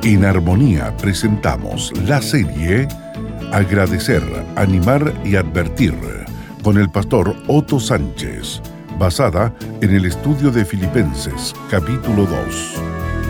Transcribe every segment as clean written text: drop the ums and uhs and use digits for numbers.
En Armonía presentamos la serie Agradecer, Animar y Advertir con el pastor Otto Sánchez, basada en el estudio de Filipenses, capítulo 2.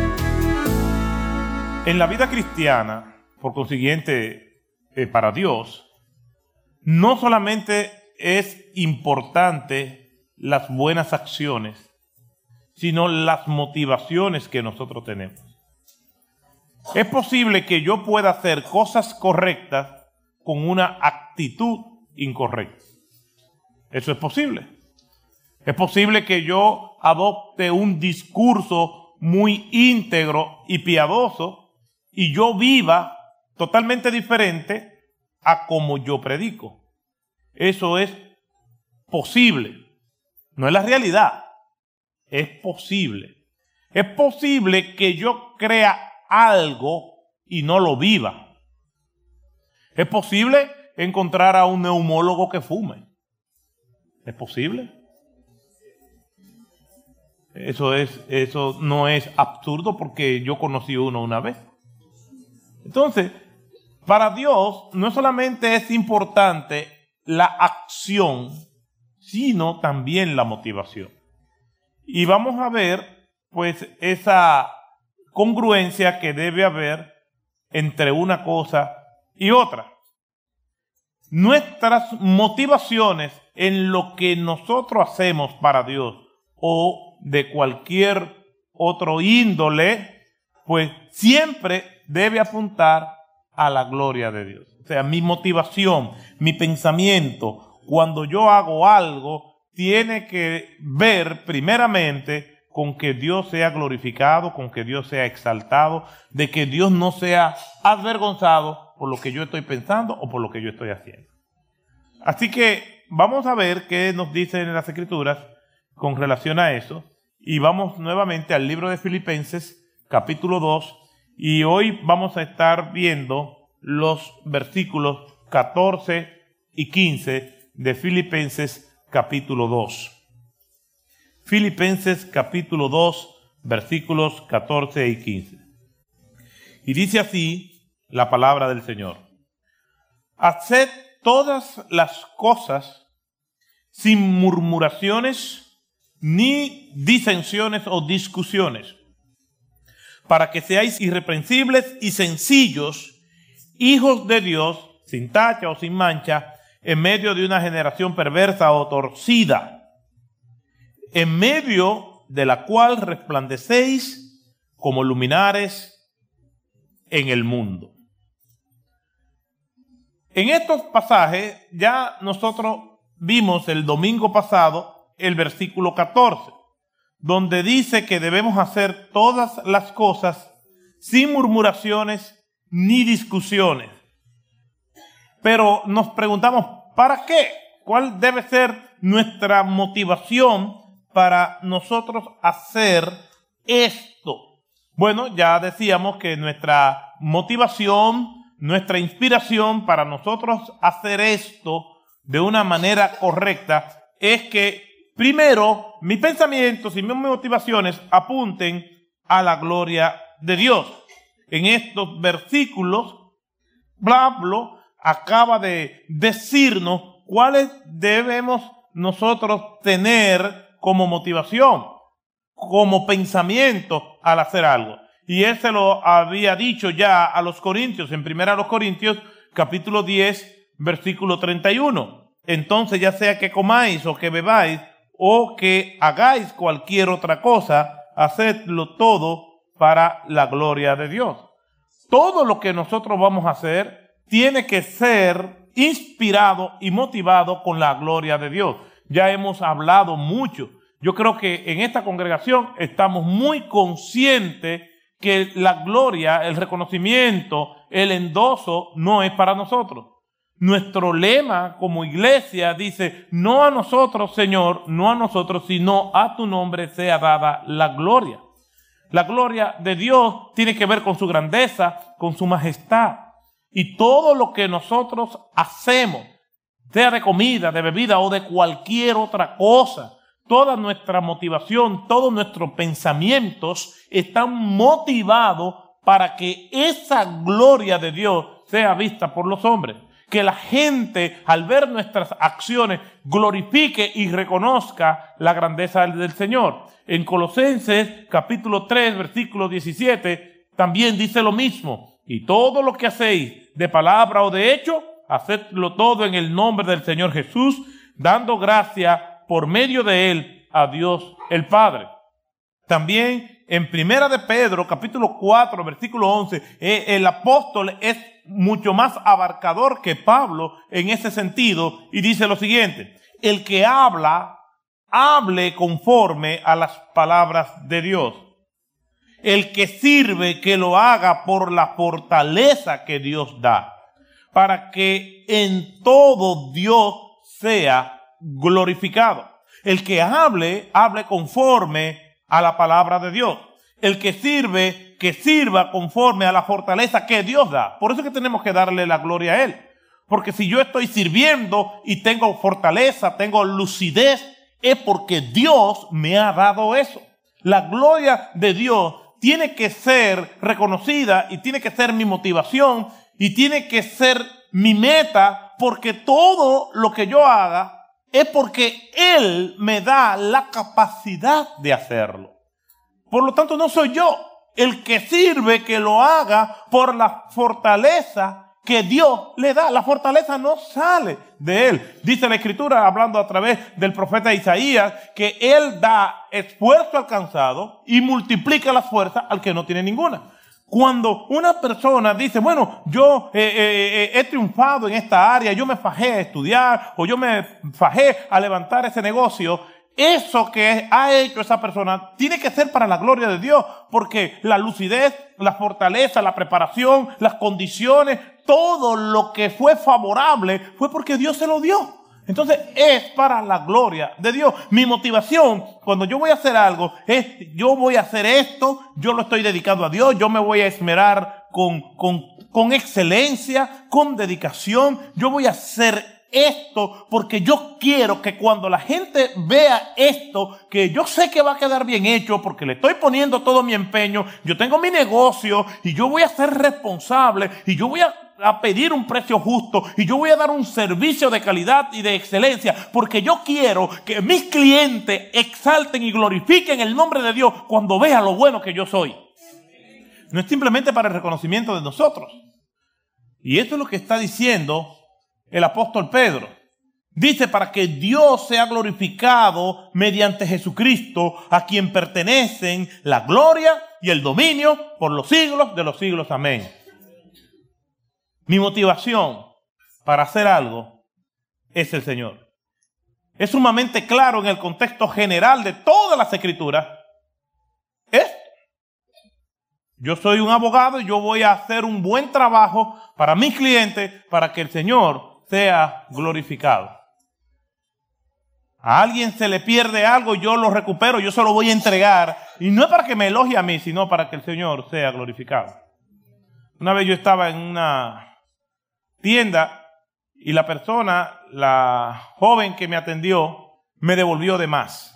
En la vida cristiana, por consiguiente, para Dios, no solamente es importante las buenas acciones, sino las motivaciones que nosotros tenemos. Es posible que yo pueda hacer cosas correctas con una actitud incorrecta. Eso es posible. Es posible que yo adopte un discurso muy íntegro y piadoso y yo viva totalmente diferente a como yo predico. Eso es posible. No es la realidad. Es posible. Es posible que yo crea algo y no lo viva. Es posible encontrar a un neumólogo que fume. ¿Es posible? Eso no es absurdo porque yo conocí uno una vez. Entonces, para Dios no solamente es importante la acción, sino también la motivación. Y vamos a ver, pues, esa congruencia que debe haber entre una cosa y otra. Nuestras motivaciones en lo que nosotros hacemos para Dios o de cualquier otro índole, pues siempre debe apuntar a la gloria de Dios. O sea, mi motivación, mi pensamiento, cuando yo hago algo, tiene que ver primeramente con que Dios sea glorificado, con que Dios sea exaltado, de que Dios no sea avergonzado por lo que yo estoy pensando o por lo que yo estoy haciendo. Así que vamos a ver qué nos dicen las Escrituras con relación a eso. Y vamos nuevamente al libro de Filipenses, capítulo 2, y hoy vamos a estar viendo los versículos 14 y 15 de Filipenses, capítulo 2. Filipenses, capítulo 2, versículos 14 y 15. Y dice así la palabra del Señor: haced todas las cosas sin murmuraciones ni disensiones o discusiones, para que seáis irreprensibles y sencillos, hijos de Dios, sin tacha o sin mancha, en medio de una generación perversa o torcida, en medio de la cual resplandecéis como luminares en el mundo. En estos pasajes ya nosotros vimos el domingo pasado el versículo 14, donde dice que debemos hacer todas las cosas sin murmuraciones ni discusiones. Pero nos preguntamos, ¿para qué? ¿Cuál debe ser nuestra motivación para nosotros hacer esto? Bueno, ya decíamos que nuestra motivación, nuestra inspiración para nosotros hacer esto de una manera correcta es que primero mis pensamientos y mis motivaciones apunten a la gloria de Dios. En estos versículos, Pablo acaba de decirnos cuáles debemos nosotros tener como motivación, como pensamiento al hacer algo. Y él se lo había dicho ya a los Corintios, en 1 Corintios, capítulo 10, versículo 31. Entonces, ya sea que comáis o que bebáis o que hagáis cualquier otra cosa, hacedlo todo para la gloria de Dios. Todo lo que nosotros vamos a hacer tiene que ser inspirado y motivado con la gloria de Dios. Ya hemos hablado mucho. Yo creo que en esta congregación estamos muy conscientes que la gloria, el reconocimiento, el endoso no es para nosotros. Nuestro lema como iglesia dice: no a nosotros, Señor, no a nosotros, sino a tu nombre sea dada la gloria. La gloria de Dios tiene que ver con su grandeza, con su majestad. Y todo lo que nosotros hacemos, sea de comida, de bebida o de cualquier otra cosa, toda nuestra motivación, todos nuestros pensamientos están motivados para que esa gloria de Dios sea vista por los hombres. Que la gente, al ver nuestras acciones, glorifique y reconozca la grandeza del Señor. En Colosenses capítulo 3, versículo 17, también dice lo mismo. Y todo lo que hacéis, de palabra o de hecho, hacedlo todo en el nombre del Señor Jesús, dando gracia por medio de Él a Dios el Padre. También en Primera de Pedro, capítulo 4, versículo 11, el apóstol es mucho más abarcador que Pablo en ese sentido y dice lo siguiente: el que habla, hable conforme a las palabras de Dios. El que sirve, que lo haga por la fortaleza que Dios da, para que en todo Dios sea glorificado. El que hable, hable conforme a la palabra de Dios. El que sirve, que sirva conforme a la fortaleza que Dios da. Por eso es que tenemos que darle la gloria a Él. Porque si yo estoy sirviendo y tengo fortaleza, tengo lucidez, es porque Dios me ha dado eso. La gloria de Dios tiene que ser reconocida y tiene que ser mi motivación y tiene que ser mi meta, porque todo lo que yo haga es porque Él me da la capacidad de hacerlo. Por lo tanto, no soy yo el que sirve, que lo haga por la fortaleza que Dios le da. La fortaleza no sale de Él. Dice la Escritura, hablando a través del profeta Isaías, que Él da esfuerzo al cansado y multiplica las fuerzas al que no tiene ninguna. Cuando una persona dice, bueno, yo he triunfado en esta área, yo me fajé a estudiar o yo me fajé a levantar ese negocio, eso que ha hecho esa persona tiene que ser para la gloria de Dios, porque la lucidez, la fortaleza, la preparación, las condiciones, todo lo que fue favorable fue porque Dios se lo dio. Entonces es para la gloria de Dios. Mi motivación cuando yo voy a hacer algo es: yo voy a hacer esto, yo lo estoy dedicado a Dios, yo me voy a esmerar con excelencia, con dedicación, yo voy a hacer esto porque yo quiero que cuando la gente vea esto, que yo sé que va a quedar bien hecho porque le estoy poniendo todo mi empeño, yo tengo mi negocio y yo voy a ser responsable y yo voy a pedir un precio justo y yo voy a dar un servicio de calidad y de excelencia porque yo quiero que mis clientes exalten y glorifiquen el nombre de Dios cuando vean lo bueno que yo soy. No es simplemente para el reconocimiento de nosotros. Y esto es lo que está diciendo el apóstol Pedro. Dice: para que Dios sea glorificado mediante Jesucristo, a quien pertenecen la gloria y el dominio por los siglos de los siglos. Amén. Mi motivación para hacer algo es el Señor. Es sumamente claro en el contexto general de todas las Escrituras. Yo soy un abogado y yo voy a hacer un buen trabajo para mis clientes para que el Señor sea glorificado. A alguien se le pierde algo, yo lo recupero, yo se lo voy a entregar. Y no es para que me elogie a mí, sino para que el Señor sea glorificado. Una vez yo estaba en una tienda y la persona, la joven que me atendió, me devolvió de más.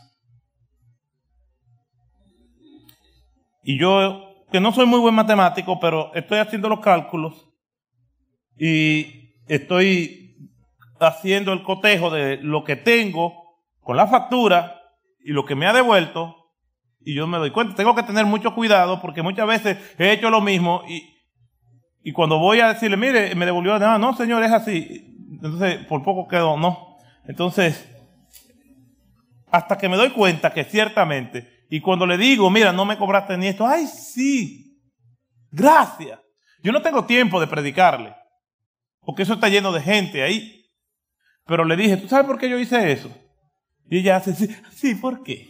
Y yo, que no soy muy buen matemático, pero estoy haciendo los cálculos y estoy haciendo el cotejo de lo que tengo con la factura y lo que me ha devuelto, y yo me doy cuenta, tengo que tener mucho cuidado porque muchas veces he hecho lo mismo y cuando voy a decirle, mire, me devolvió, no señor, es así. Entonces, por poco quedó, no. Entonces, hasta que me doy cuenta que ciertamente, y cuando le digo, mira, no me cobraste ni esto, ay, sí, gracias. Yo no tengo tiempo de predicarle, porque eso está lleno de gente ahí. Pero le dije, ¿tú sabes por qué yo hice eso? Y ella hace, sí, ¿por qué?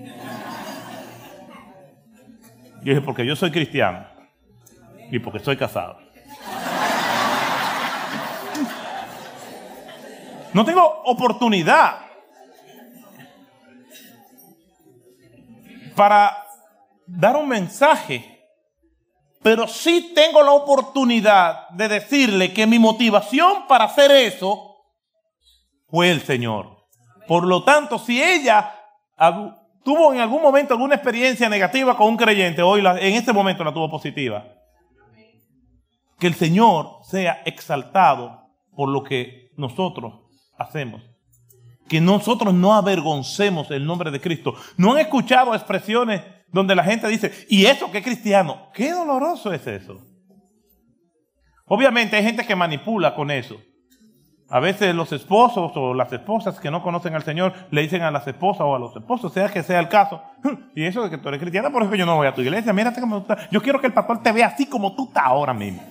Yo dije, porque yo soy cristiano y porque estoy casado. No tengo oportunidad para dar un mensaje, pero sí tengo la oportunidad de decirle que mi motivación para hacer eso fue el Señor. Por lo tanto, si ella tuvo en algún momento alguna experiencia negativa con un creyente, hoy en este momento la tuvo positiva. que el Señor sea exaltado por lo que nosotros hacemos. Que nosotros no avergoncemos el nombre de Cristo. ¿No han escuchado expresiones donde la gente dice, ¿y eso qué es cristiano? Qué doloroso es eso. Obviamente hay gente que manipula con eso. A veces los esposos o las esposas que no conocen al Señor le dicen a las esposas o a los esposos, sea que sea el caso, y eso de que tú eres cristiana, por eso yo no voy a tu iglesia, mírate cómo tú estás. Yo quiero que el pastor te vea así como tú estás ahora mismo.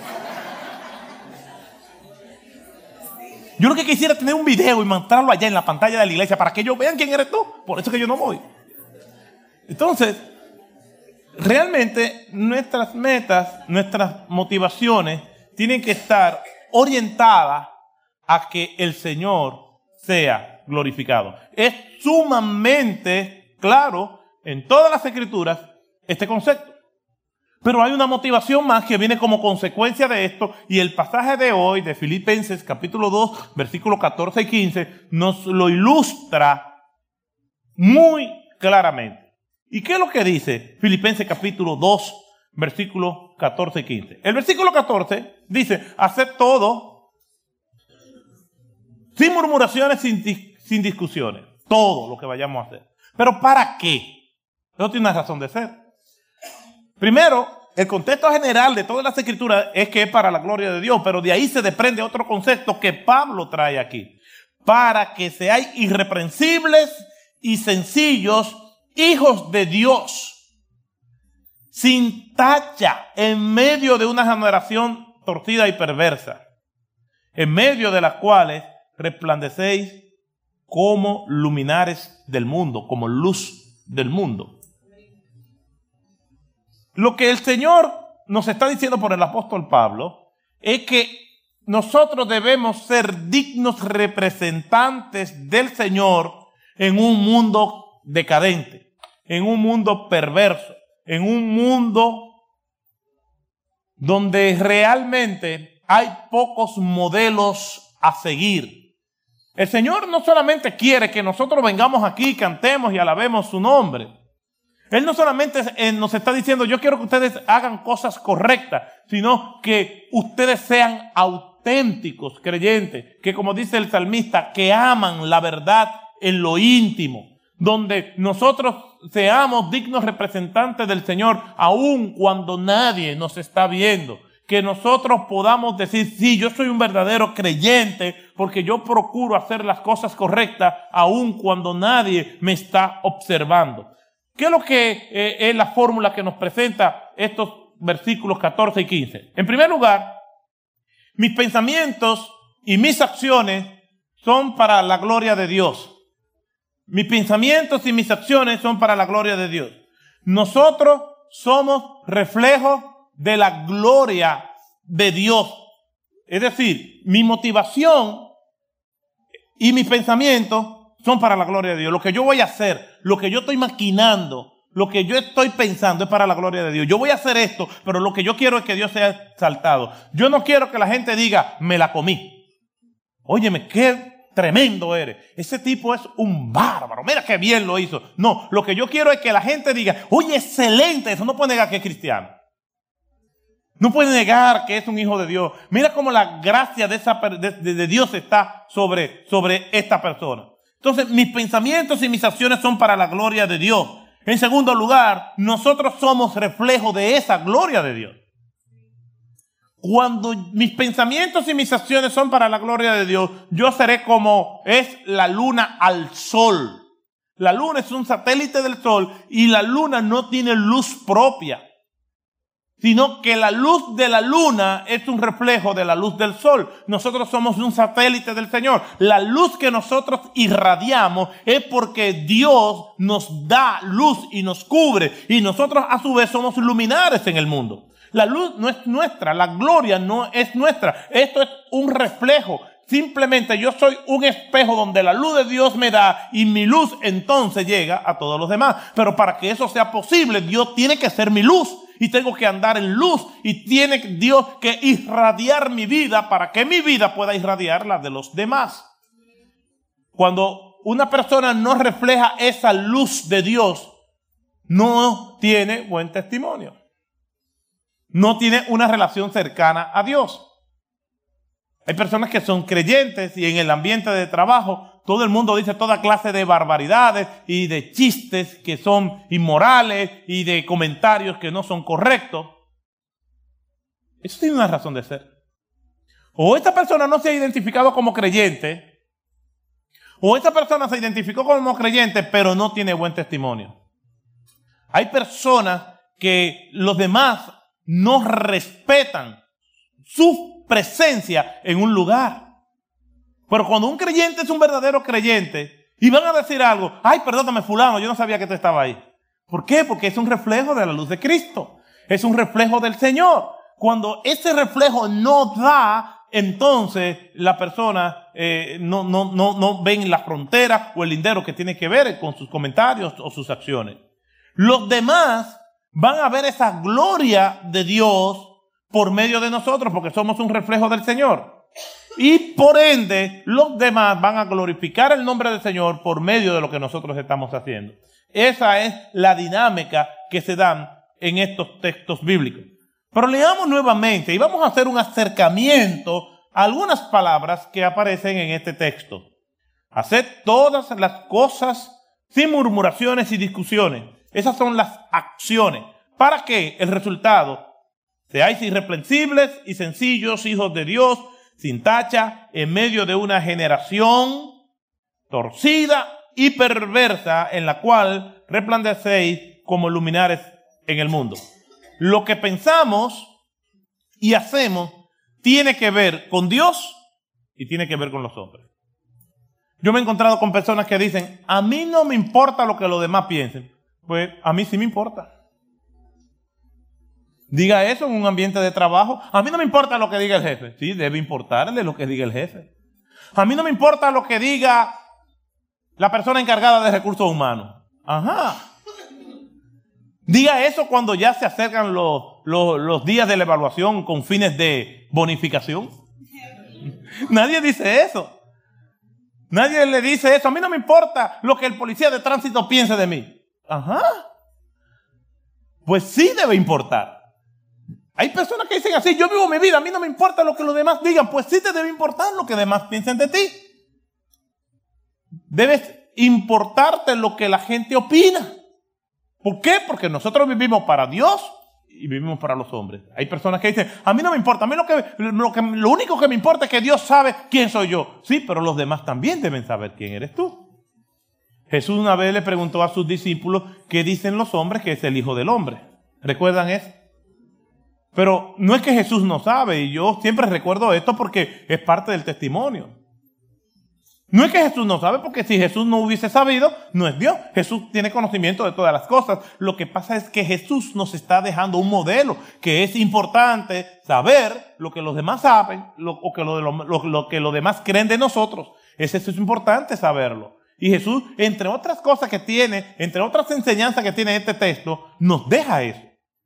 Yo lo que quisiera es tener un video y mostrarlo allá en la pantalla de la iglesia para que ellos vean quién eres tú. Por eso que yo no voy. Entonces, realmente nuestras metas, nuestras motivaciones tienen que estar orientadas a que el Señor sea glorificado. Es sumamente claro en todas las Escrituras este concepto. Pero hay una motivación más que viene como consecuencia de esto, y el pasaje de hoy de Filipenses capítulo 2, versículos 14 y 15 nos lo ilustra muy claramente. ¿Y qué es lo que dice Filipenses capítulo 2, versículos 14 y 15? El versículo 14 dice, haced todo sin murmuraciones, sin discusiones. Todo lo que vayamos a hacer. ¿Pero para qué? Eso tiene una razón de ser. Primero, el contexto general de todas las Escrituras es que es para la gloria de Dios, pero de ahí se desprende otro concepto que Pablo trae aquí. Para que seáis irreprensibles y sencillos, hijos de Dios, sin tacha, en medio de una generación torcida y perversa, en medio de las cuales resplandecéis como luminares del mundo, como luz del mundo. Lo que el Señor nos está diciendo por el apóstol Pablo es que nosotros debemos ser dignos representantes del Señor en un mundo decadente, en un mundo perverso, en un mundo donde realmente hay pocos modelos a seguir. El Señor no solamente quiere que nosotros vengamos aquí, cantemos y alabemos su nombre. Él no solamente nos está diciendo, yo quiero que ustedes hagan cosas correctas, sino que ustedes sean auténticos creyentes, que como dice el salmista, que aman la verdad en lo íntimo, donde nosotros seamos dignos representantes del Señor, aun cuando nadie nos está viendo. Que nosotros podamos decir, sí, yo soy un verdadero creyente porque yo procuro hacer las cosas correctas aun cuando nadie me está observando. ¿Qué es lo que es la fórmula que nos presenta estos versículos 14 y 15? En primer lugar, mis pensamientos y mis acciones son para la gloria de Dios. Mis pensamientos y mis acciones son para la gloria de Dios. Nosotros somos reflejos de la gloria de Dios. Es decir, mi motivación y mis pensamientos son para la gloria de Dios. Lo que yo voy a hacer, lo que yo estoy maquinando, lo que yo estoy pensando es para la gloria de Dios. Yo voy a hacer esto, pero lo que yo quiero es que Dios sea exaltado. Yo no quiero que la gente diga, me la comí. Óyeme, qué tremendo eres. Ese tipo es un bárbaro. Mira qué bien lo hizo. No, lo que yo quiero es que la gente diga, oye, excelente. Eso no puede negar que es cristiano. No puede negar que es un hijo de Dios. Mira cómo la gracia de Dios está sobre esta persona. Entonces, mis pensamientos y mis acciones son para la gloria de Dios. En segundo lugar, nosotros somos reflejo de esa gloria de Dios. Cuando mis pensamientos y mis acciones son para la gloria de Dios, yo seré como es la luna al sol. La luna es un satélite del sol y la luna no tiene luz propia, sino que la luz de la luna es un reflejo de la luz del sol. Nosotros somos un satélite del Señor. La luz que nosotros irradiamos es porque Dios nos da luz y nos cubre. Y nosotros a su vez somos luminares en el mundo. La luz no es nuestra, la gloria no es nuestra. Esto es un reflejo. Simplemente yo soy un espejo donde la luz de Dios me da y mi luz entonces llega a todos los demás. Pero para que eso sea posible, Dios tiene que ser mi luz. Y tengo que andar en luz y tiene Dios que irradiar mi vida para que mi vida pueda irradiar la de los demás. Cuando una persona no refleja esa luz de Dios, no tiene buen testimonio. no tiene una relación cercana a Dios. Hay personas que son creyentes y en el ambiente de trabajo todo el mundo dice toda clase de barbaridades y de chistes que son inmorales y de comentarios que no son correctos. Eso tiene una razón de ser. O esta persona no se ha identificado como creyente, o esta persona se identificó como creyente pero no tiene buen testimonio. Hay personas que los demás no respetan su presencia en un lugar. Pero cuando un creyente es un verdadero creyente y van a decir algo, ay, perdóname fulano, yo no sabía que tú estabas ahí. ¿Por qué? Porque es un reflejo de la luz de Cristo. Es un reflejo del Señor. Cuando ese reflejo no da, entonces la persona no ven la frontera o el lindero que tiene que ver con sus comentarios o sus acciones. Los demás van a ver esa gloria de Dios por medio de nosotros, porque somos un reflejo del Señor. Y por ende, los demás van a glorificar el nombre del Señor por medio de lo que nosotros estamos haciendo. Esa es la dinámica que se dan en estos textos bíblicos. Pero leamos nuevamente y vamos a hacer un acercamiento a algunas palabras que aparecen en este texto. Haced todas las cosas sin murmuraciones y discusiones. Esas son las acciones. Para que el resultado seáis irreprensibles y sencillos, hijos de Dios, sin tacha, en medio de una generación torcida y perversa, en la cual resplandecéis como luminares en el mundo. Lo que pensamos y hacemos tiene que ver con Dios y tiene que ver con los hombres. Yo me he encontrado con personas que dicen, a mí no me importa lo que los demás piensen. Pues a mí sí me importa. Diga eso en un ambiente de trabajo. A mí no me importa lo que diga el jefe. Sí, debe importarle lo que diga el jefe. A mí no me importa lo que diga la persona encargada de recursos humanos. Ajá. Diga eso cuando ya se acercan los días de la evaluación con fines de bonificación. Nadie dice eso. Nadie le dice eso. A mí no me importa lo que el policía de tránsito piense de mí. Ajá. Pues sí debe importar. Hay personas que dicen así, yo vivo mi vida, a mí no me importa lo que los demás digan. Pues sí te debe importar lo que los demás piensen de ti. Debes importarte lo que la gente opina. ¿Por qué? Porque nosotros vivimos para Dios y vivimos para los hombres. Hay personas que dicen, a mí no me importa, a mí lo único que me importa es que Dios sabe quién soy yo. Sí, pero los demás también deben saber quién eres tú. Jesús una vez le preguntó a sus discípulos qué dicen los hombres que es el Hijo del Hombre. ¿Recuerdan eso? Pero no es que Jesús no sabe, y yo siempre recuerdo esto porque es parte del testimonio. No es que Jesús no sabe, porque si Jesús no hubiese sabido, no es Dios. Jesús tiene conocimiento de todas las cosas. Lo que pasa es que Jesús nos está dejando un modelo, que es importante saber lo que los demás saben, lo que los demás creen de nosotros. Eso es importante saberlo. Y Jesús, entre otras cosas que tiene, entre otras enseñanzas que tiene este texto, nos deja eso.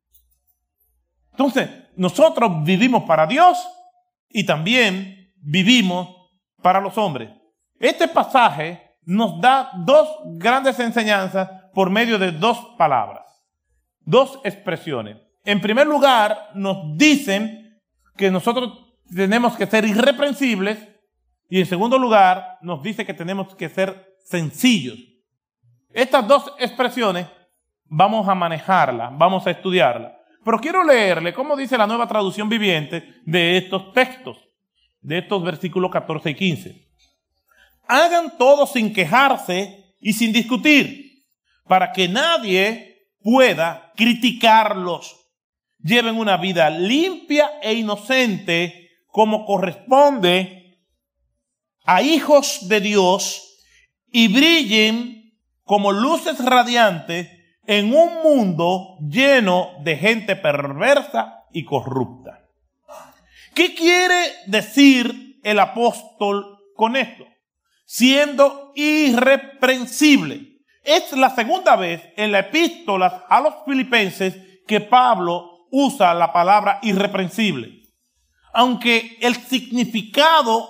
Entonces, nosotros vivimos para Dios y también vivimos para los hombres. Este pasaje nos da dos grandes enseñanzas por medio de dos palabras, dos expresiones. En primer lugar, nos dicen que nosotros tenemos que ser irreprensibles y en segundo lugar, nos dice que tenemos que ser sencillos. Estas dos expresiones vamos a manejarlas, vamos a estudiarlas. Pero quiero leerle cómo dice la Nueva Traducción Viviente de estos textos, de estos versículos 14 y 15. Hagan todo sin quejarse y sin discutir, para que nadie pueda criticarlos. Lleven una vida limpia e inocente como corresponde a hijos de Dios y brillen como luces radiantes en un mundo lleno de gente perversa y corrupta. ¿Qué quiere decir el apóstol con esto? Siendo irreprensible. Es la segunda vez en la epístola a los filipenses que Pablo usa la palabra irreprensible. Aunque el significado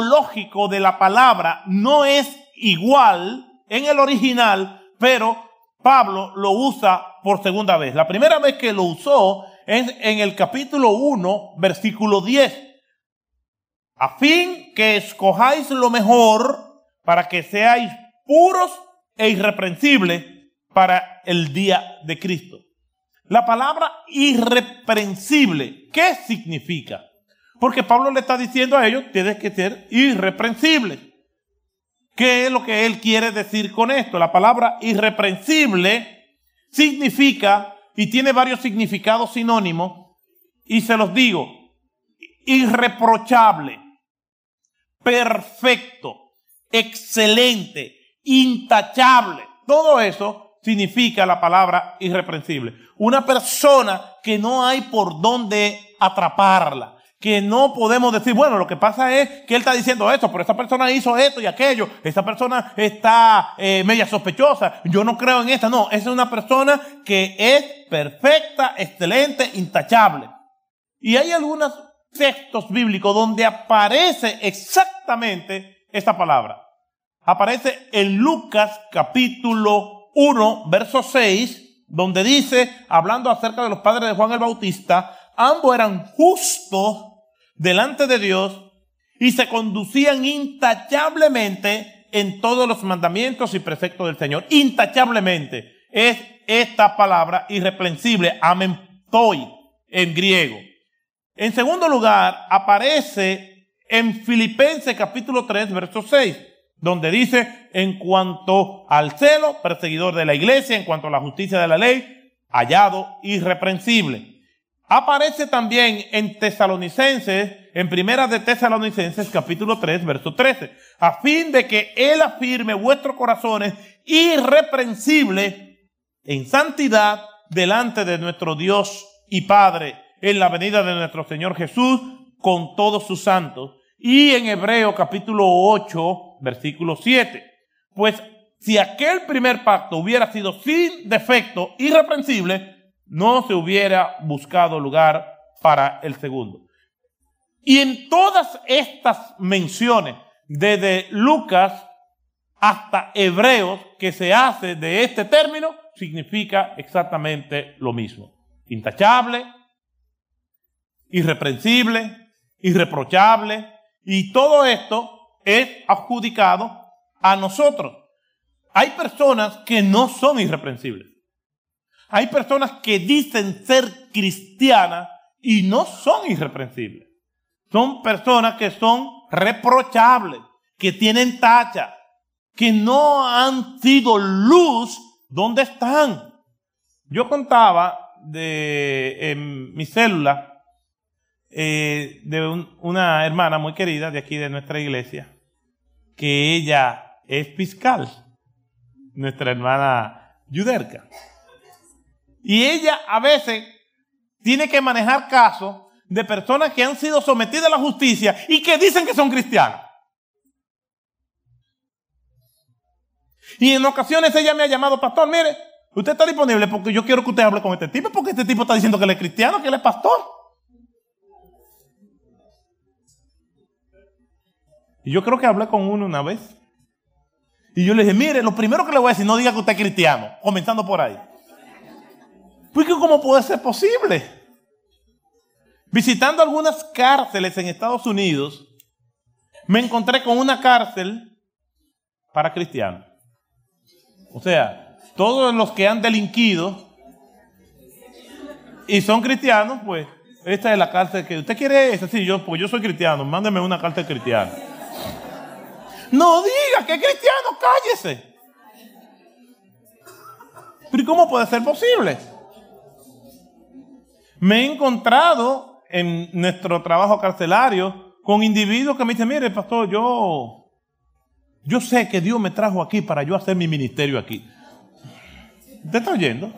etimológico de la palabra no es igual en el original, pero Pablo lo usa por segunda vez. La primera vez que lo usó es en el capítulo 1, versículo 10. A fin que escojáis lo mejor para que seáis puros e irreprensibles para el día de Cristo. La palabra irreprensible, ¿qué significa? Porque Pablo le está diciendo a ellos, tienes que ser irreprensibles. ¿Qué es lo que él quiere decir con esto? La palabra irreprensible significa, y tiene varios significados sinónimos, y se los digo: irreprochable, perfecto, excelente, intachable. Todo eso significa la palabra irreprensible. Una persona que no hay por dónde atraparla, que no podemos decir, bueno, lo que pasa es que él está diciendo esto, pero esta persona hizo esto y aquello, esta persona está media sospechosa, yo no creo en esta. No, es una persona que es perfecta, excelente, intachable. Y hay algunos textos bíblicos donde aparece exactamente esta palabra. Aparece en Lucas capítulo 1, verso 6, donde dice, hablando acerca de los padres de Juan el Bautista, ambos eran justos delante de Dios y se conducían intachablemente en todos los mandamientos y preceptos del Señor. Intachablemente es esta palabra irreprensible, amenptoi en griego. En segundo lugar, aparece en Filipenses capítulo 3, verso 6, donde dice, en cuanto al celo, perseguidor de la iglesia, en cuanto a la justicia de la ley, hallado irreprensible. Aparece también en Tesalonicenses, en Primera de Tesalonicenses, capítulo 3, verso 13, a fin de que Él afirme vuestros corazones irreprensibles en santidad delante de nuestro Dios y Padre, en la venida de nuestro Señor Jesús con todos sus santos. Y en Hebreo capítulo 8, versículo 7, pues si aquel primer pacto hubiera sido sin defecto, irreprensible, no se hubiera buscado lugar para el segundo. Y en todas estas menciones, desde Lucas hasta Hebreos, que se hace de este término, significa exactamente lo mismo. Intachable, irreprensible, irreprochable, y todo esto es adjudicado a nosotros. Hay personas que no son irreprensibles. Hay personas que dicen ser cristianas y no son irreprensibles. Son personas que son reprochables, que tienen tacha, que no han sido luz donde están. Yo contaba en mi célula de una hermana muy querida de aquí de nuestra iglesia, que ella es fiscal, nuestra hermana Yuderka. Y ella a veces tiene que manejar casos de personas que han sido sometidas a la justicia y que dicen que son cristianos. Y en ocasiones ella me ha llamado, pastor, mire, usted está disponible porque yo quiero que usted hable con este tipo, porque este tipo está diciendo que él es cristiano, que él es pastor. Y yo creo que hablé con uno una vez. Y yo le dije, mire, lo primero que le voy a decir, no diga que usted es cristiano, comenzando por ahí. Porque ¿cómo puede ser posible? Visitando algunas cárceles en Estados Unidos, me encontré con una cárcel para cristianos. O sea, todos los que han delinquido y son cristianos, pues, esta es la cárcel que usted quiere. Es así, pues yo soy cristiano, mándeme una cárcel cristiana. No diga que es cristiano, cállese. Pero ¿cómo puede ser posible? Me he encontrado en nuestro trabajo carcelario con individuos que me dicen, mire, pastor, yo sé que Dios me trajo aquí para yo hacer mi ministerio aquí. ¿Usted está oyendo?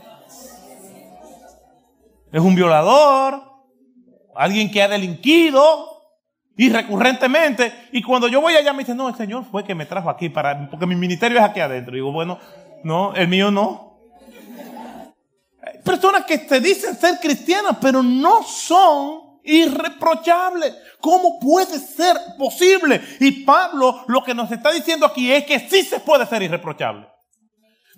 Es un violador, alguien que ha delinquido y recurrentemente, y cuando yo voy allá me dicen, no, el Señor fue que me trajo aquí porque mi ministerio es aquí adentro. Y digo, bueno, no, el mío no. Personas que te dicen ser cristianas, pero no son irreprochables. ¿Cómo puede ser posible? Y Pablo lo que nos está diciendo aquí es que sí se puede ser irreprochable.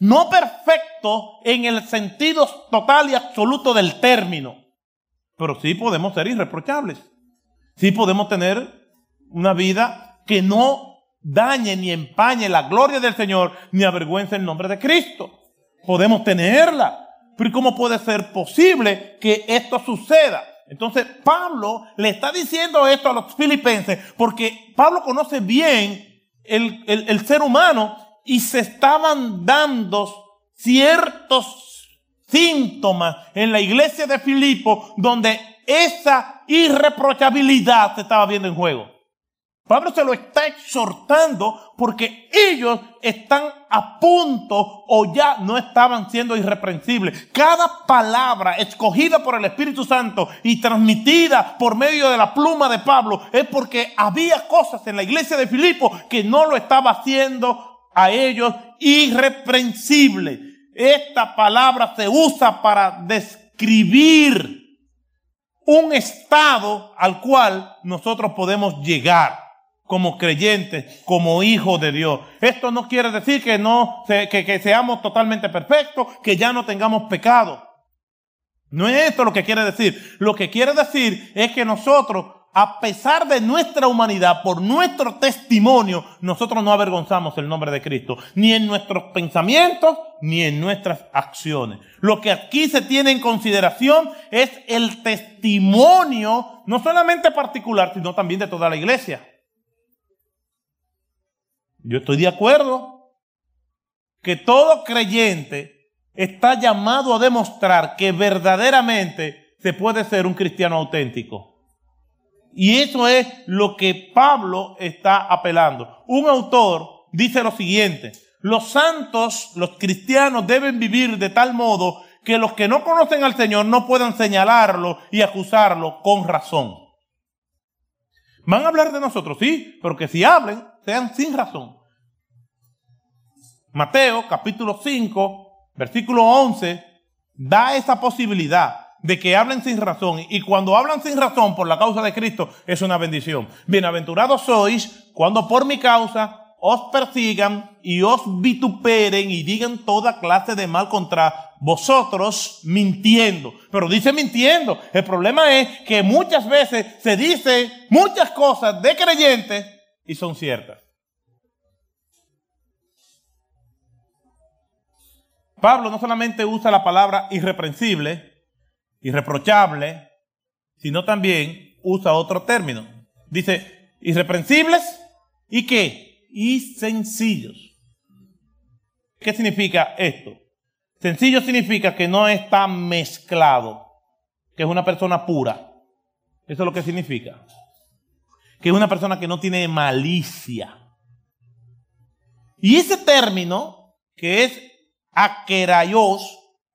No perfecto en el sentido total y absoluto del término, pero sí podemos ser irreprochables. Sí podemos tener una vida que no dañe ni empañe la gloria del Señor ni avergüence el nombre de Cristo. Podemos tenerla. Pero ¿cómo puede ser posible que esto suceda? Entonces Pablo le está diciendo esto a los filipenses porque Pablo conoce bien el ser humano y se estaban dando ciertos síntomas en la iglesia de Filipo donde esa irreprochabilidad se estaba viendo en juego. Pablo se lo está exhortando porque ellos están a punto o ya no estaban siendo irreprensibles. Cada palabra escogida por el Espíritu Santo y transmitida por medio de la pluma de Pablo es porque había cosas en la iglesia de Filipo que no lo estaba haciendo a ellos irreprensible. Esta palabra se usa para describir un estado al cual nosotros podemos llegar como creyentes, como hijos de Dios. Esto no quiere decir que seamos totalmente perfectos, que ya no tengamos pecado. No es esto lo que quiere decir. Lo que quiere decir es que nosotros, a pesar de nuestra humanidad, por nuestro testimonio, nosotros no avergonzamos el nombre de Cristo, ni en nuestros pensamientos, ni en nuestras acciones. Lo que aquí se tiene en consideración es el testimonio, no solamente particular, sino también de toda la iglesia. Yo estoy de acuerdo que todo creyente está llamado a demostrar que verdaderamente se puede ser un cristiano auténtico. Y eso es lo que Pablo está apelando. Un autor dice lo siguiente: los santos, los cristianos deben vivir de tal modo que los que no conocen al Señor no puedan señalarlo y acusarlo con razón. Van a hablar de nosotros, sí, pero que si hablen, sean sin razón. Mateo capítulo 5, versículo 11, da esa posibilidad de que hablen sin razón. Y cuando hablan sin razón por la causa de Cristo, es una bendición. Bienaventurados sois cuando por mi causa os persigan y os vituperen y digan toda clase de mal contra vosotros mintiendo. Pero dice mintiendo. El problema es que muchas veces se dice muchas cosas de creyentes y son ciertas. Pablo no solamente usa la palabra irreprensible, irreprochable, sino también usa otro término. Dice irreprensibles y ¿qué? Y sencillos. ¿Qué significa esto? Sencillo significa que no está mezclado, que es una persona pura. Eso es lo que significa. Que es una persona que no tiene malicia. Y ese término, que es akeraios,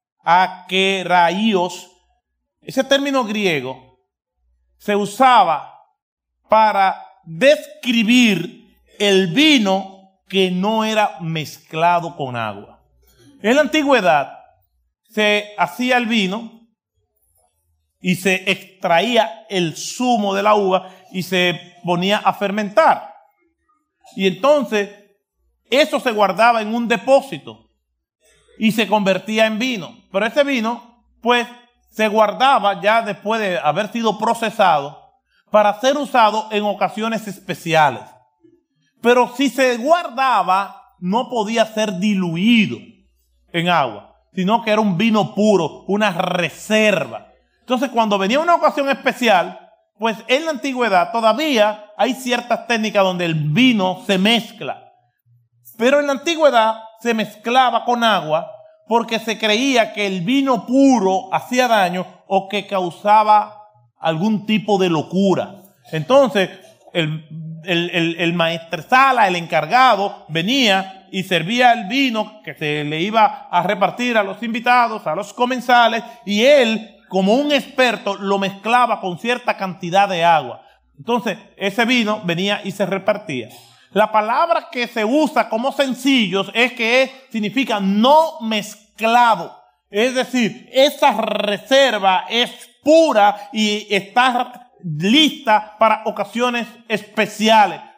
ese término griego se usaba para describir el vino que no era mezclado con agua. En la antigüedad se hacía el vino y se extraía el zumo de la uva y se ponía a fermentar. Y entonces eso se guardaba en un depósito y se convertía en vino. Pero ese vino, pues, se guardaba ya después de haber sido procesado para ser usado en ocasiones especiales. Pero si se guardaba, no podía ser diluido en agua, sino que era un vino puro, una reserva. Entonces, cuando venía una ocasión especial, pues en la antigüedad todavía hay ciertas técnicas donde el vino se mezcla. Pero en la antigüedad se mezclaba con agua porque se creía que el vino puro hacía daño o que causaba algún tipo de locura. Entonces, el maestresala, el encargado, venía y servía el vino que se le iba a repartir a los invitados, a los comensales, y él, como un experto, lo mezclaba con cierta cantidad de agua. Entonces, ese vino venía y se repartía. La palabra que se usa como sencillos es que significa no mezclado. Es decir, esa reserva es pura y está lista para ocasiones especiales,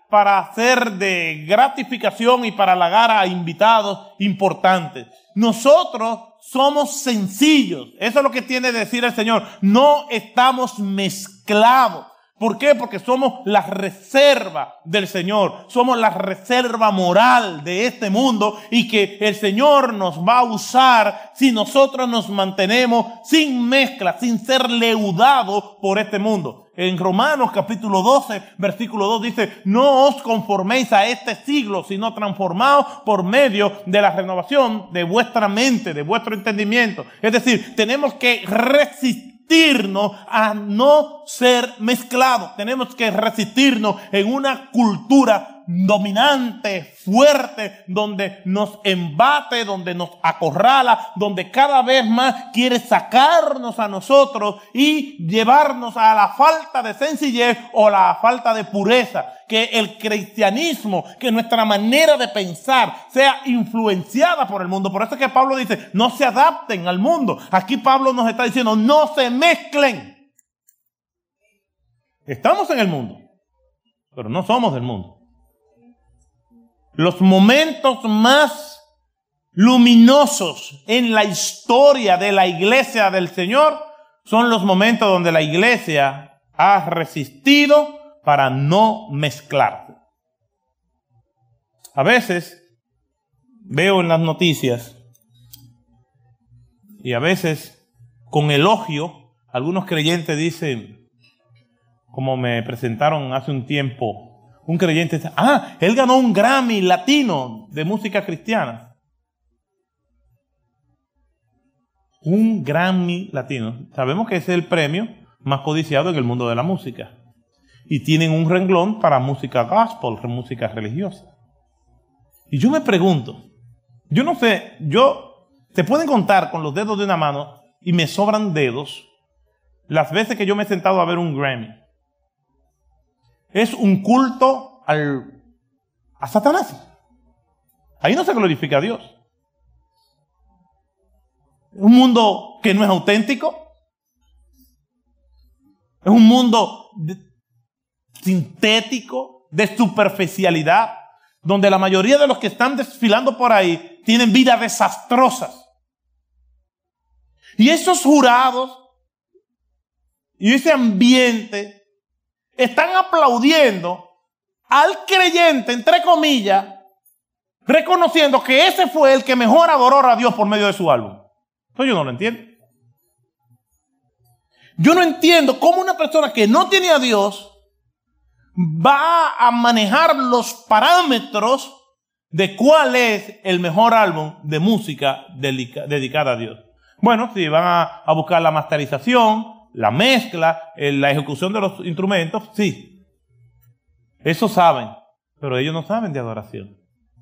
para hacer de gratificación y para halagar a invitados importantes. Nosotros somos sencillos. Eso es lo que tiene que decir el Señor. No estamos mezclados. ¿Por qué? Porque somos la reserva del Señor. Somos la reserva moral de este mundo y que el Señor nos va a usar si nosotros nos mantenemos sin mezcla, sin ser leudados por este mundo. En Romanos capítulo 12, versículo 2 dice: no os conforméis a este siglo, sino transformaos por medio de la renovación de vuestra mente, de vuestro entendimiento. Es decir, tenemos que resistirnos a no ser mezclados. Tenemos que resistirnos en una cultura dominante, fuerte, donde nos embate, donde nos acorrala, donde cada vez más quiere sacarnos a nosotros y llevarnos a la falta de sencillez o la falta de pureza. Que el cristianismo, que nuestra manera de pensar sea influenciada por el mundo. Por eso es que Pablo dice: no se adapten al mundo. Aquí Pablo nos está diciendo: no se mezclen. Estamos en el mundo, pero no somos del mundo. Los momentos más luminosos en la historia de la iglesia del Señor son los momentos donde la iglesia ha resistido para no mezclarse. A veces veo en las noticias y a veces con elogio algunos creyentes dicen, como me presentaron hace un tiempo, un creyente dice: él ganó un Grammy latino de música cristiana. Un Grammy latino. Sabemos que ese es el premio más codiciado en el mundo de la música. Y tienen un renglón para música gospel, música religiosa. Y yo me pregunto, yo no sé, se pueden contar con los dedos de una mano y me sobran dedos las veces que yo me he sentado a ver un Grammy. Es un culto a Satanás. Ahí no se glorifica a Dios. Es un mundo que no es auténtico. Es un mundo sintético, de superficialidad, donde la mayoría de los que están desfilando por ahí tienen vidas desastrosas. Y esos jurados y ese ambiente están aplaudiendo al creyente, entre comillas, reconociendo que ese fue el que mejor adoró a Dios por medio de su álbum. Eso yo no lo entiendo. Yo no entiendo cómo una persona que no tiene a Dios va a manejar los parámetros de cuál es el mejor álbum de música dedicada a Dios. Bueno, si van a buscar la masterización, la mezcla, la ejecución de los instrumentos, sí. Eso saben, pero ellos no saben de adoración.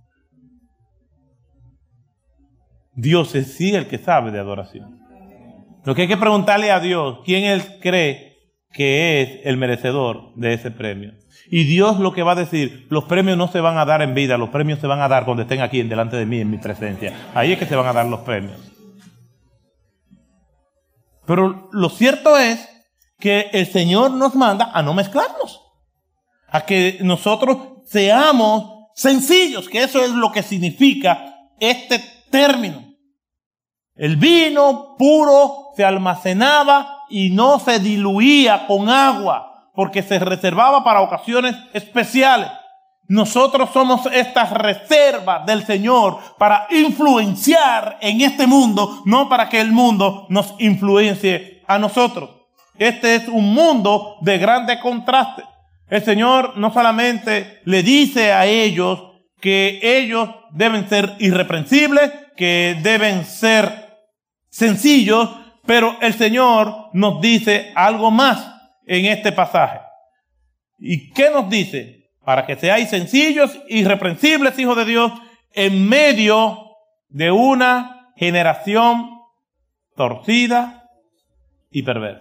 Dios es sí el que sabe de adoración. Lo que hay que preguntarle a Dios, ¿quién Él cree que es el merecedor de ese premio? Y Dios lo que va a decir: los premios no se van a dar en vida, los premios se van a dar cuando estén aquí delante de mí, en mi presencia. Ahí es que se van a dar los premios. Pero lo cierto es que el Señor nos manda a no mezclarnos, a que nosotros seamos sencillos, que eso es lo que significa este término. El vino puro se almacenaba y no se diluía con agua, porque se reservaba para ocasiones especiales. Nosotros somos esta reserva del Señor para influenciar en este mundo, no para que el mundo nos influencie a nosotros. Este es un mundo de grandes contrastes. El Señor no solamente le dice a ellos que ellos deben ser irreprensibles, que deben ser sencillos, pero el Señor nos dice algo más en este pasaje. ¿Y qué nos dice? Para que seáis sencillos, irreprensibles, hijos de Dios, en medio de una generación torcida y perversa.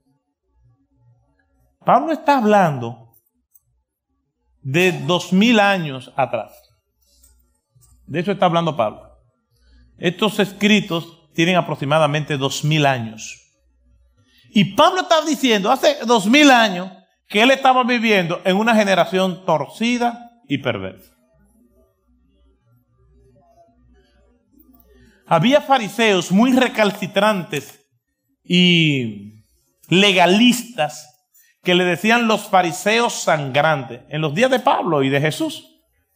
Pablo está hablando de 2000 años atrás. De eso está hablando Pablo. Estos escritos tienen aproximadamente 2000 años. Y Pablo está diciendo hace 2000 años que él estaba viviendo en una generación torcida y perversa. Había fariseos muy recalcitrantes y legalistas que le decían los fariseos sangrantes en los días de Pablo y de Jesús.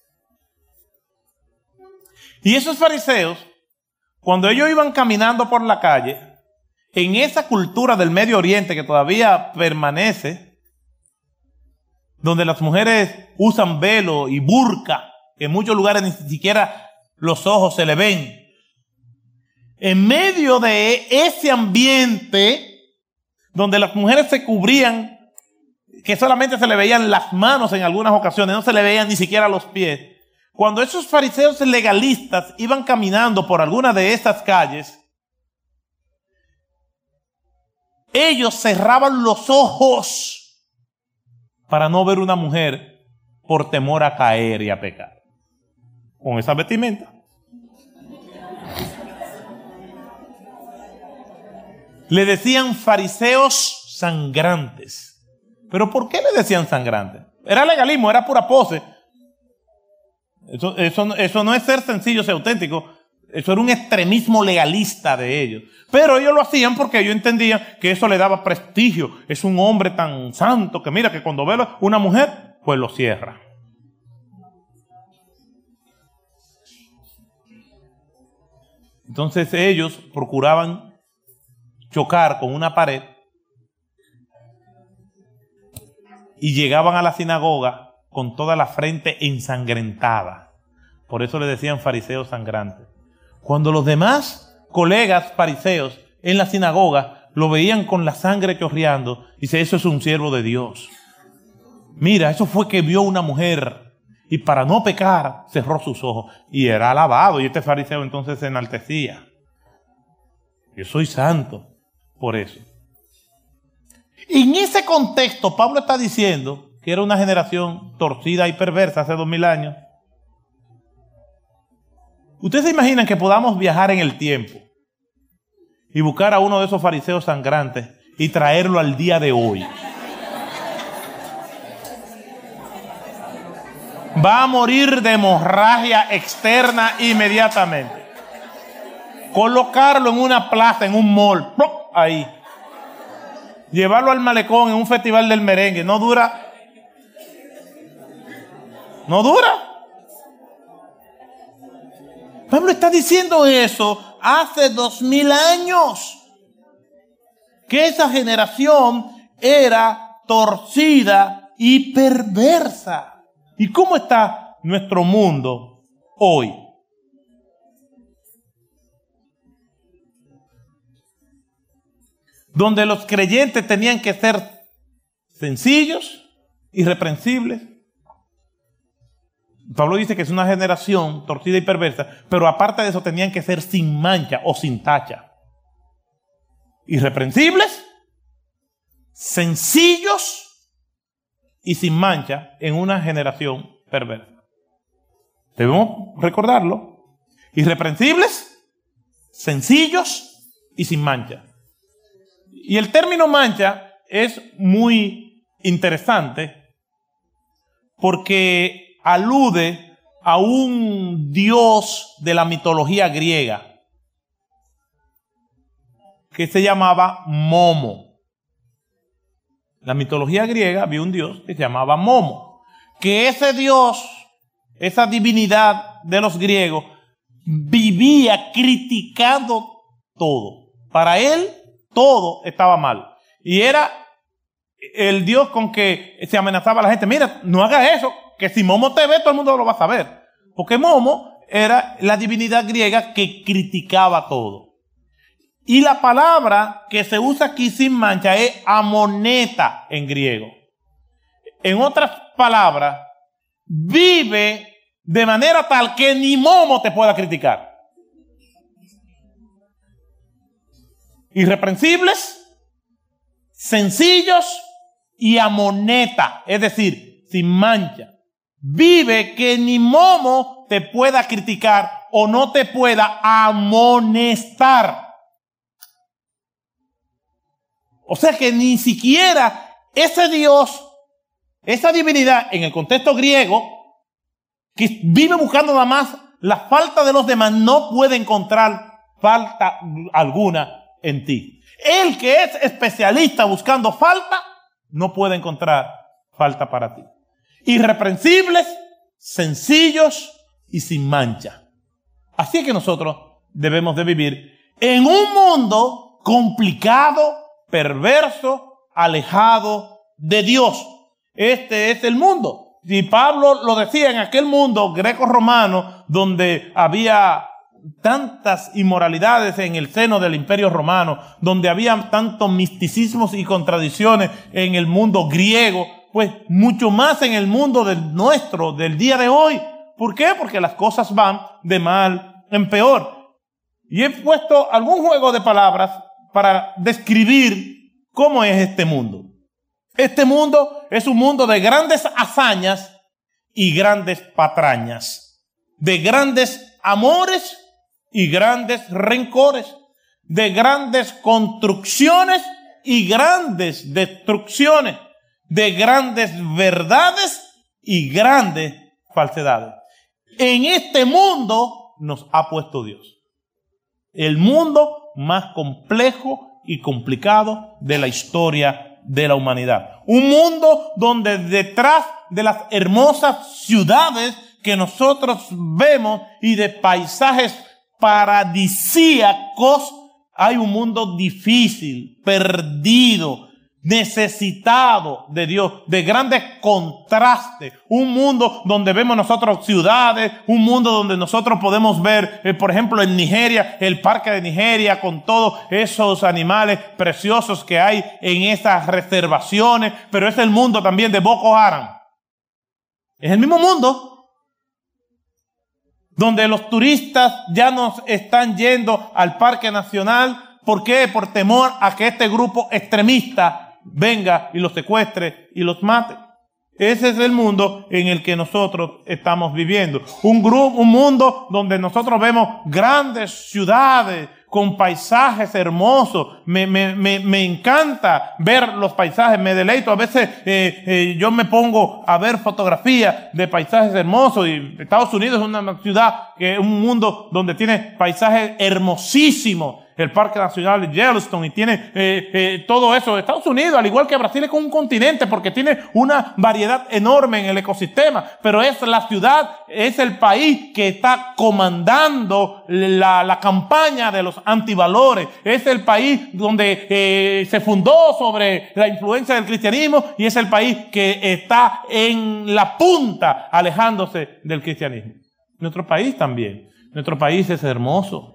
Y esos fariseos, cuando ellos iban caminando por la calle, en esa cultura del Medio Oriente que todavía permanece, donde las mujeres usan velo y burka, que en muchos lugares ni siquiera los ojos se le ven. En medio de ese ambiente donde las mujeres se cubrían, que solamente se le veían las manos en algunas ocasiones, no se le veían ni siquiera los pies. Cuando esos fariseos legalistas iban caminando por alguna de estas calles, ellos cerraban los ojos para no ver una mujer por temor a caer y a pecar. Con esa vestimenta. Le decían fariseos sangrantes. ¿Pero por qué le decían sangrantes? Era legalismo, era pura pose. Eso no es ser sencillo, ser auténtico. Eso era un extremismo legalista de ellos. Pero ellos lo hacían porque ellos entendían que eso le daba prestigio. Es un hombre tan santo que mira que cuando ve una mujer, pues lo cierra. Entonces ellos procuraban chocar con una pared y llegaban a la sinagoga con toda la frente ensangrentada. Por eso le decían fariseos sangrantes. Cuando los demás colegas fariseos en la sinagoga lo veían con la sangre chorreando, dice, eso es un siervo de Dios. Mira, eso fue que vio una mujer y para no pecar cerró sus ojos y era alabado. Y este fariseo entonces se enaltecía. Yo soy santo por eso. En ese contexto, Pablo está diciendo que era una generación torcida y perversa hace 2000 años. ¿Ustedes se imaginan que podamos viajar en el tiempo y buscar a uno de esos fariseos sangrantes y traerlo al día de hoy? Va a morir de hemorragia externa inmediatamente. Colocarlo en una plaza, en un mall, ahí. Llevarlo al malecón en un festival del merengue, no dura. No dura. Pablo está diciendo eso hace 2000 años. Que esa generación era torcida y perversa. ¿Y cómo está nuestro mundo hoy? Donde los creyentes tenían que ser sencillos, irreprensibles. Pablo dice que es una generación torcida y perversa, pero aparte de eso tenían que ser sin mancha o sin tacha. Irreprensibles, sencillos y sin mancha en una generación perversa. Debemos recordarlo. Irreprensibles, sencillos y sin mancha. Y el término mancha es muy interesante porque alude a un dios de la mitología griega que se llamaba Momo. La mitología griega había un dios que se llamaba Momo, que ese dios, esa divinidad de los griegos, vivía criticando todo. Para él, todo estaba mal. Y era el Dios con que se amenazaba a la gente. Mira, no hagas eso, que si Momo te ve, todo el mundo lo va a saber. Porque Momo era la divinidad griega que criticaba todo. Y la palabra que se usa aquí sin mancha es amoneta en griego. En otras palabras, vive de manera tal que ni Momo te pueda criticar. Irreprensibles, sencillos y amoneta, es decir, sin mancha. Vive que ni Momo te pueda criticar o no te pueda amonestar. O sea que ni siquiera ese Dios esa divinidad en el contexto griego, que vive buscando nada más la falta de los demás, no puede encontrar falta alguna en ti. El que es especialista buscando falta, no puede encontrar falta para ti. Irreprensibles, sencillos y sin mancha. Así es que nosotros debemos de vivir en un mundo complicado, perverso, alejado de Dios. Este es el mundo. Y Pablo lo decía, en aquel mundo greco-romano donde había tantas inmoralidades en el seno del Imperio Romano, donde había tantos misticismos y contradicciones en el mundo griego, pues mucho más en el mundo del día de hoy. ¿Por qué? Porque las cosas van de mal en peor. Y he puesto algún juego de palabras para describir cómo es este mundo. Este mundo es un mundo de grandes hazañas y grandes patrañas, de grandes amores y grandes rencores, de grandes construcciones y grandes destrucciones, de grandes verdades y grandes falsedades. En este mundo nos ha puesto Dios. El mundo más complejo y complicado de la historia de la humanidad. Un mundo donde detrás de las hermosas ciudades que nosotros vemos y de paisajes paradisíacos, hay un mundo difícil, perdido, necesitado de Dios, de grandes contrastes. Un mundo donde vemos nosotros ciudades, un mundo donde nosotros podemos ver, por ejemplo, en Nigeria, el parque de Nigeria, con todos esos animales preciosos que hay en esas reservaciones, pero es el mundo también de Boko Haram. Es el mismo mundo donde los turistas ya no están yendo al Parque Nacional. ¿Por qué? Por temor a que este grupo extremista venga y los secuestre y los mate. Ese es el mundo en el que nosotros estamos viviendo. Un mundo donde nosotros vemos grandes ciudades con paisajes hermosos. Me encanta ver los paisajes, me deleito. A veces yo me pongo a ver fotografías de paisajes hermosos. Y Estados Unidos es una ciudad, un mundo donde tiene paisajes hermosísimos. El Parque Nacional de Yellowstone, y tiene todo eso. Estados Unidos, al igual que Brasil, es como un continente porque tiene una variedad enorme en el ecosistema, pero es la ciudad, es el país que está comandando la campaña de los antivalores. Es el país donde se fundó sobre la influencia del cristianismo, y es el país que está en la punta alejándose del cristianismo. Nuestro país también. Nuestro país es hermoso.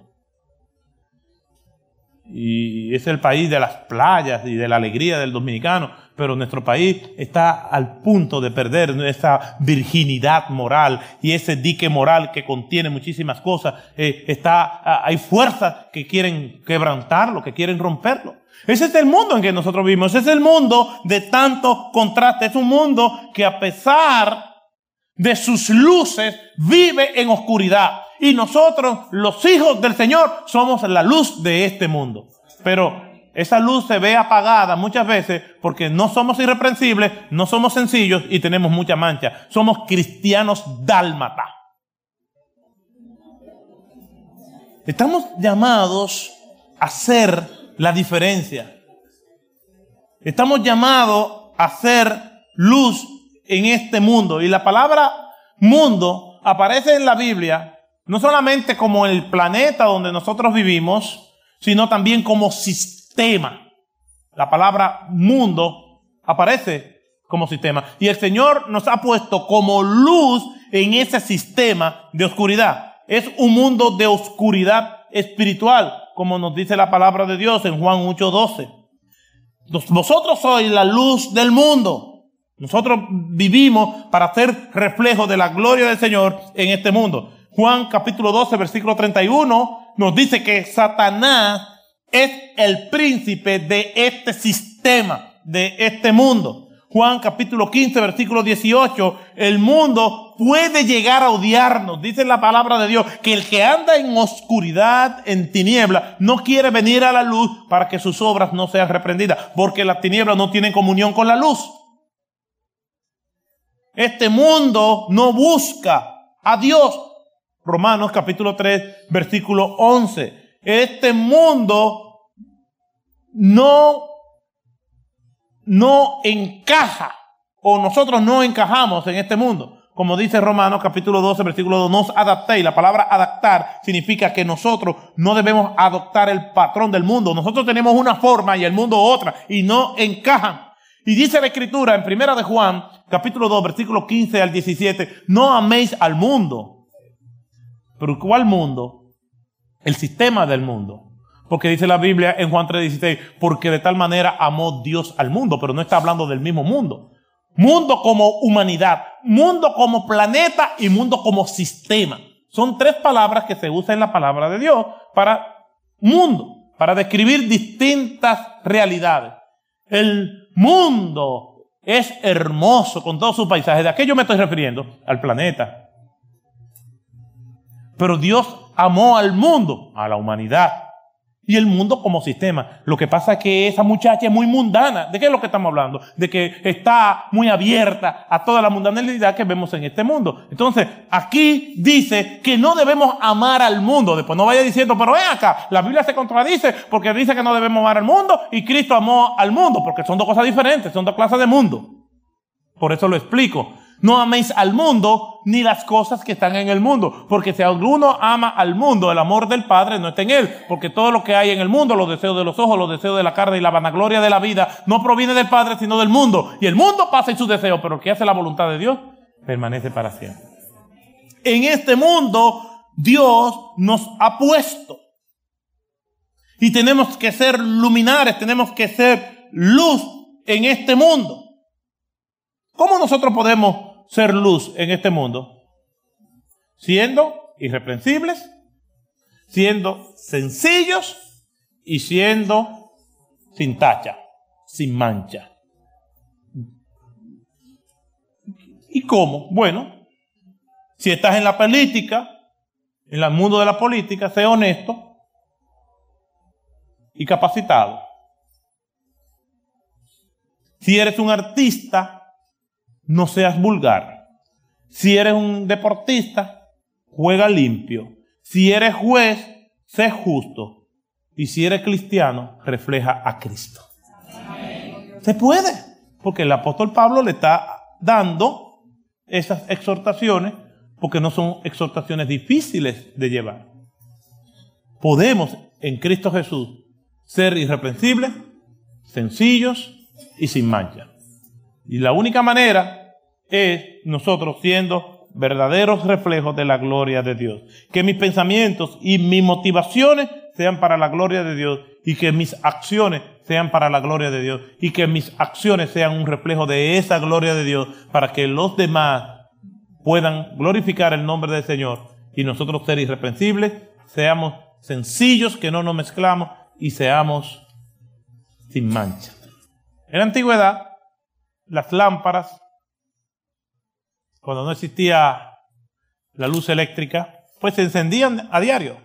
Y es el país de las playas y de la alegría del dominicano, pero nuestro país está al punto de perder esa virginidad moral y ese dique moral que contiene muchísimas cosas. Hay fuerzas que quieren quebrantarlo, que quieren romperlo. Ese es el mundo en que nosotros vivimos. Ese es el mundo de tanto contraste. Es un mundo que, a pesar de sus luces, vive en oscuridad. Y nosotros, los hijos del Señor, somos la luz de este mundo. Pero esa luz se ve apagada muchas veces porque no somos irreprensibles, no somos sencillos y tenemos mucha mancha. Somos cristianos dálmatas. Estamos llamados a hacer la diferencia. Estamos llamados a hacer luz en este mundo. Y la palabra mundo aparece en la Biblia no solamente como el planeta donde nosotros vivimos, sino también como sistema. La palabra mundo aparece como sistema. Y el Señor nos ha puesto como luz en ese sistema de oscuridad. Es un mundo de oscuridad espiritual, como nos dice la palabra de Dios en Juan 8:12. Vosotros sois la luz del mundo. Nosotros vivimos para ser reflejo de la gloria del Señor en este mundo. Juan capítulo 12, versículo 31 nos dice que Satanás es el príncipe de este sistema, de este mundo. Juan capítulo 15, versículo 18, el mundo puede llegar a odiarnos. Dice la palabra de Dios que el que anda en oscuridad, en tiniebla, no quiere venir a la luz para que sus obras no sean reprendidas, porque las tinieblas no tienen comunión con la luz. Este mundo no busca a Dios. Romanos capítulo 3, versículo 11. Este mundo no encaja, o nosotros no encajamos en este mundo. Como dice Romanos capítulo 12, versículo 2, no os adaptéis. La palabra adaptar significa que nosotros no debemos adoptar el patrón del mundo. Nosotros tenemos una forma y el mundo otra, y no encajan. Y dice la Escritura en 1 de Juan, capítulo 2, versículo 15 al 17, no améis al mundo. ¿Pero cuál mundo? El sistema del mundo. Porque dice la Biblia en Juan 3:16, porque de tal manera amó Dios al mundo, pero no está hablando del mismo mundo. Mundo como humanidad, mundo como planeta y mundo como sistema. Son tres palabras que se usan en la palabra de Dios para mundo, para describir distintas realidades. El mundo es hermoso con todos sus paisajes. ¿De a qué yo me estoy refiriendo? Al planeta. Pero Dios amó al mundo, a la humanidad. Y el mundo como sistema. Lo que pasa es que esa muchacha es muy mundana. ¿De qué es lo que estamos hablando? De que está muy abierta a toda la mundanalidad que vemos en este mundo. Entonces, aquí dice que no debemos amar al mundo. Después no vaya diciendo, pero ven acá, la Biblia se contradice porque dice que no debemos amar al mundo y Cristo amó al mundo, porque son dos cosas diferentes, son dos clases de mundo. Por eso lo explico. No améis al mundo ni las cosas que están en el mundo, porque si alguno ama al mundo, el amor del Padre no está en él, porque todo lo que hay en el mundo, los deseos de los ojos, los deseos de la carne y la vanagloria de la vida, no proviene del Padre sino del mundo, y el mundo pasa en sus deseos, pero el que hace la voluntad de Dios permanece para siempre. En este mundo Dios nos ha puesto y tenemos que ser luminares, tenemos que ser luz en este mundo. ¿Cómo nosotros podemos ser luz en este mundo? Siendo irreprensibles, siendo sencillos y siendo sin tacha, sin mancha. ¿Y cómo? Bueno, si estás en la política, en el mundo de la política, sé honesto y capacitado. Si eres un artista, no seas vulgar. Si eres un deportista, juega limpio. Si eres juez, sé justo. Y si eres cristiano, refleja a Cristo. Amén. Se puede, porque el apóstol Pablo le está dando esas exhortaciones, porque no son exhortaciones difíciles de llevar. Podemos en Cristo Jesús ser irreprensibles, sencillos y sin mancha. Y la única manera es nosotros siendo verdaderos reflejos de la gloria de Dios. Que mis pensamientos y mis motivaciones sean para la gloria de Dios y que mis acciones sean para la gloria de Dios y que mis acciones sean un reflejo de esa gloria de Dios para que los demás puedan glorificar el nombre del Señor y nosotros ser irreprensibles, seamos sencillos, que no nos mezclamos y seamos sin mancha. En la antigüedad, las lámparas, cuando no existía la luz eléctrica, pues se encendían a diario.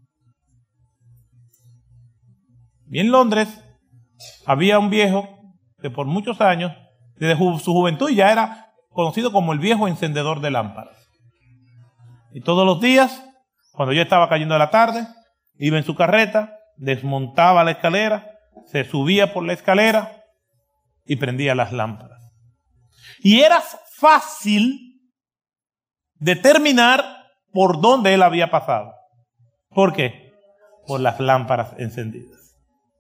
Y en Londres había un viejo que por muchos años, desde su juventud, ya era conocido como el viejo encendedor de lámparas. Y todos los días, cuando ya estaba cayendo la tarde, iba en su carreta, desmontaba la escalera, se subía por la escalera y prendía las lámparas. Y era fácil determinar por dónde él había pasado. ¿Por qué? Por las lámparas encendidas.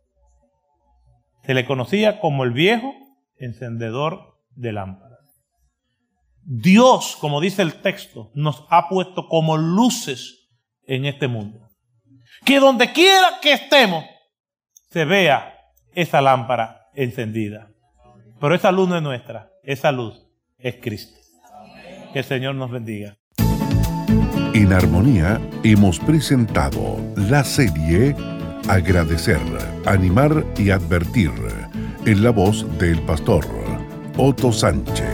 Se le conocía como el viejo encendedor de lámparas. Dios, como dice el texto, nos ha puesto como luces en este mundo. Que donde quiera que estemos, se vea esa lámpara encendida. Pero esa luz no es nuestra, esa luz es Cristo. Que el Señor nos bendiga. En Armonía hemos presentado la serie Agradecer, Animar y Advertir, en la voz del pastor Otto Sánchez.